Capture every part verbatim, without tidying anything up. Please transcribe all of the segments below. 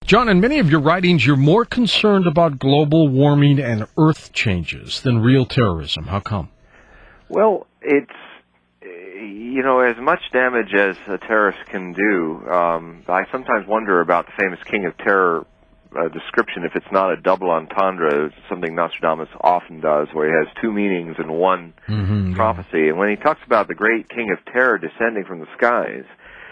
John, in many of your writings, you're more concerned about global warming and Earth changes than real terrorism. How come? Well, it's, you know, as much damage as a terrorist can do, um, I sometimes wonder about the famous King of Terror uh, description, if it's not a double entendre, something Nostradamus often does, where he has two meanings in one mm-hmm, prophecy. Yeah. And when he talks about the great King of Terror descending from the skies,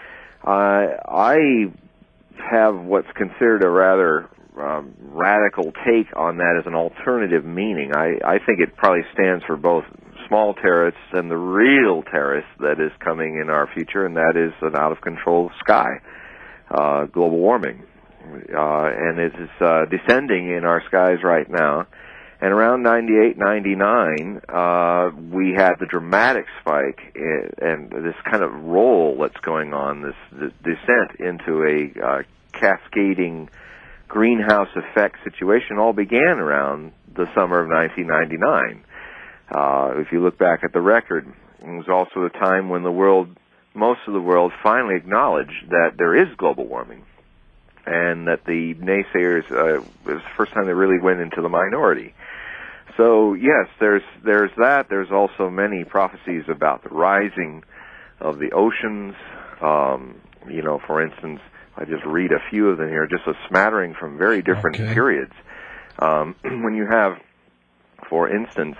uh, I have what's considered a rather um, radical take on that as an alternative meaning. I, I think it probably stands for both small terrorists and the real terrorist that is coming in our future, and that is an out-of-control sky, uh, global warming. Uh, and it is uh, descending in our skies right now. And around ninety-eight, ninety-nine, uh, we had the dramatic spike in, and this kind of roll that's going on, this, this descent into a uh, cascading greenhouse effect situation all began around the summer of nineteen ninety-nine. Uh, if you look back at the record, it was also a time when the world, most of the world, finally acknowledged that there is global warming, and that the naysayers, uh, it was the first time they really went into the minority. So yes, there's there's that. There's also many prophecies about the rising of the oceans. Um, you know, for instance, I just read a few of them here, just a smattering from very different okay. periods. Um, when you have, for instance,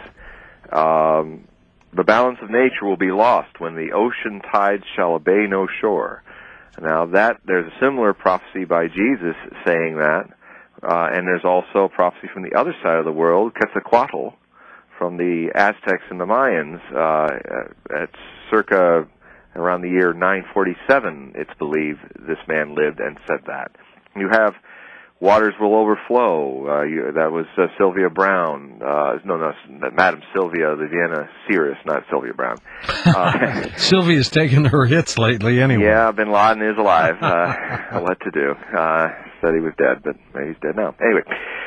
um, the balance of nature will be lost when the ocean tides shall obey no shore. Now that there's a similar prophecy by Jesus saying that. Uh, and there's also prophecy from the other side of the world, Quetzalcoatl, from the Aztecs and the Mayans, uh, at circa around the year nine forty-seven, it's believed, this man lived and said that. You have waters will overflow. Uh, you, that was uh, Sylvia Brown. Uh, no, no, Madam Sylvia, the Vienna seeress, not Sylvia Brown. Uh, Sylvia's taken her hits lately anyway. Yeah, Bin Laden is alive. Uh, what to do? Uh, said he was dead, but maybe he's dead now. Anyway,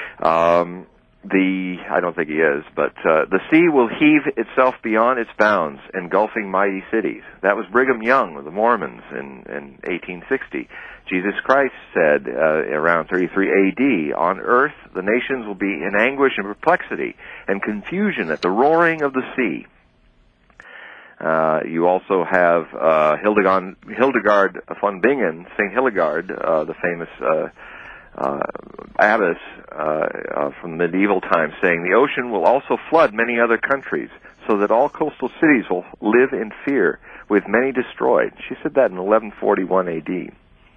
um, the, I don't think he is, but uh, the sea will heave itself beyond its bounds, engulfing mighty cities. That was Brigham Young of the Mormons in, in eighteen sixty. Jesus Christ said uh, around thirty-three A D, on earth the nations will be in anguish and perplexity and confusion at the roaring of the sea. Uh, you also have uh, Hildegard, Hildegard von Bingen, Saint Hildegard, uh, the famous uh, uh, abbess uh, uh, from medieval times, saying, the ocean will also flood many other countries, so that all coastal cities will live in fear, with many destroyed. She said that in eleven forty-one A D.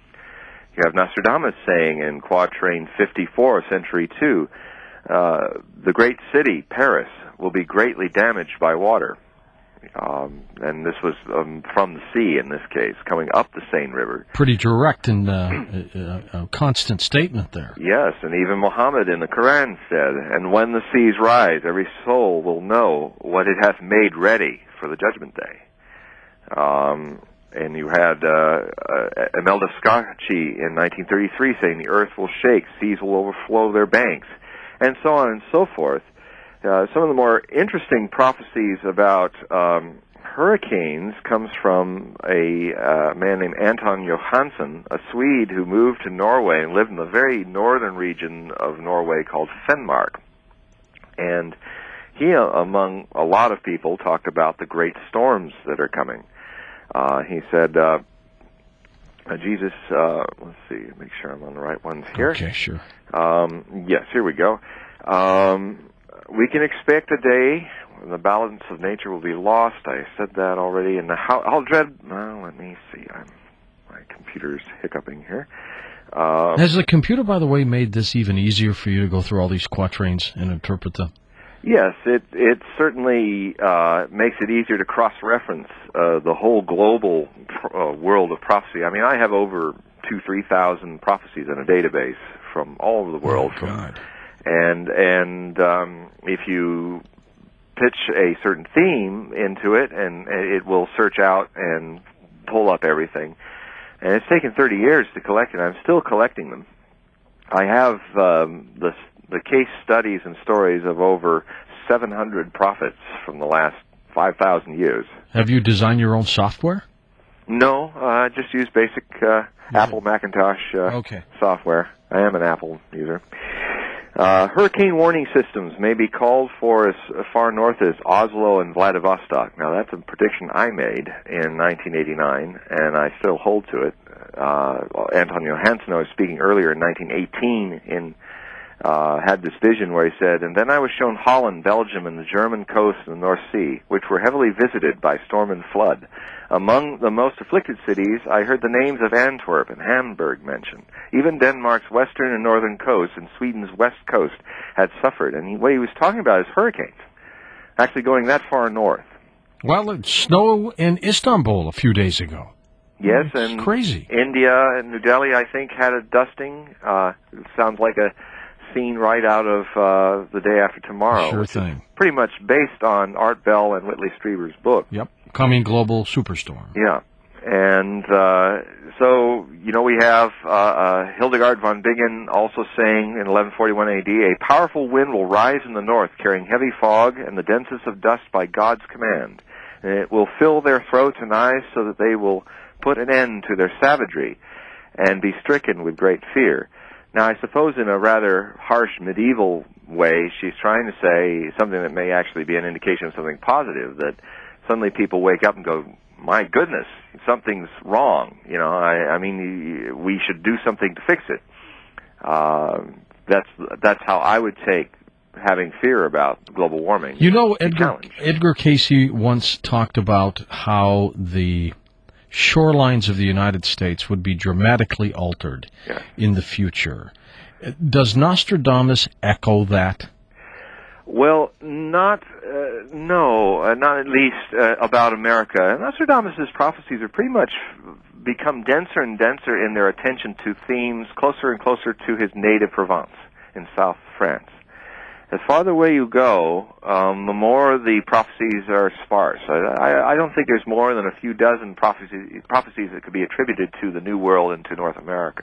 You have Nostradamus saying in Quatrain fifty-four, Century two, uh, the great city, Paris, will be greatly damaged by water. Um, and this was um, from the sea in this case, coming up the Seine River. Pretty direct and uh, a, a constant statement there. Yes, and even Muhammad in the Quran said, and when the seas rise, every soul will know what it hath made ready for the judgment day. Um, and you had uh, uh, Imelda Scacchi in nineteen thirty-three saying, the earth will shake, seas will overflow their banks, and so on and so forth. Uh, some of the more interesting prophecies about um, hurricanes comes from a uh, man named Anton Johansson, a Swede who moved to Norway and lived in the very northern region of Norway called Finnmark. And he, uh, among a lot of people, talked about the great storms that are coming. Uh, he said, uh, uh, Jesus, uh, let's see, make sure I'm on the right ones here. Okay, sure. Um, yes, here we go. Um, We can expect a day when the balance of nature will be lost. I said that already. And how, how dread... Well, let me see. I'm, my computer's hiccuping here. Um, Has the computer, by the way, made this even easier for you to go through all these quatrains and interpret them? Yes, it it certainly uh, makes it easier to cross-reference uh, the whole global uh, world of prophecy. I mean, I have over two, three thousand prophecies in a database from all over the world. Oh, God. From, And and um, if you pitch a certain theme into it, and it will search out and pull up everything. And it's taken thirty years to collect it. I'm still collecting them. I have um, the the case studies and stories of over seven hundred prophets from the last five thousand years. Have you designed your own software? No, I uh, just use basic uh, Apple Macintosh uh, okay. software. I am an Apple user. Uh, hurricane warning systems may be called for as far north as Oslo and Vladivostok. Now, that's a prediction I made in nineteen eighty-nine, and I still hold to it. Uh, Anton Johansson, I was speaking earlier in nineteen eighteen, in, uh, had this vision where he said, and then I was shown Holland, Belgium, and the German coast and the North Sea, which were heavily visited by storm and flood. Among the most afflicted cities, I heard the names of Antwerp and Hamburg mentioned. Even Denmark's western and northern coast and Sweden's west coast had suffered. And he, what he was talking about is hurricanes, actually going that far north. Well, it snowed in Istanbul a few days ago. Yes, it's and crazy. India and New Delhi, I think, had a dusting. Uh, it sounds like a scene right out of uh, The Day After Tomorrow. Sure thing. Pretty much based on Art Bell and Whitley Strieber's book. Yep. Coming global superstorm. Yeah. And uh, so, you know, we have uh, uh, Hildegard von Bingen also saying in eleven forty-one A D, a powerful wind will rise in the north, carrying heavy fog and the densest of dust by God's command. And it will fill their throats and eyes so that they will put an end to their savagery and be stricken with great fear. Now, I suppose in a rather harsh medieval way, she's trying to say something that may actually be an indication of something positive, that suddenly people wake up and go, my goodness, something's wrong. You know, I, I mean, we should do something to fix it. Uh, that's that's how I would take having fear about global warming. You know, Edgar, Edgar Casey once talked about how the shorelines of the United States would be dramatically altered yeah. in the future. Does Nostradamus echo that? Well, not, uh, no, uh, not at least uh, about America. Nostradamus' prophecies are pretty much become denser and denser in their attention to themes closer and closer to his native Provence in South France. As farther away you go, um, the more the prophecies are sparse. I, I, I don't think there's more than a few dozen prophecies, prophecies that could be attributed to the New World and to North America.